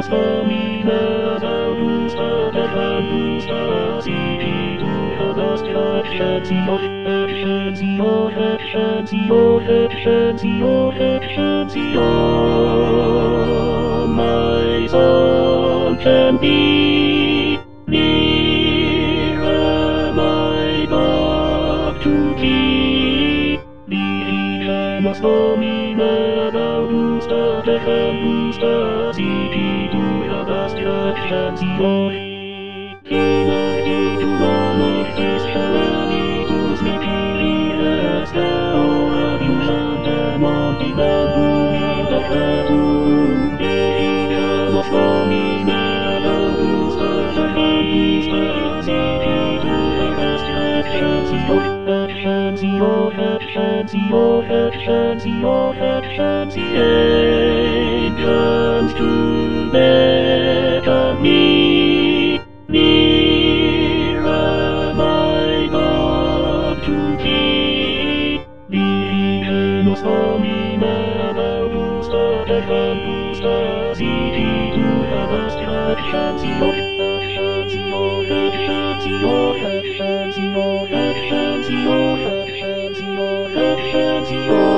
Mostomina Augusta Augusta City to August my son can be nearer my God to keep the Mostomina Augusta City to August Angels to beckon me nearer, my God, to keep the Mostomina Augusta City to August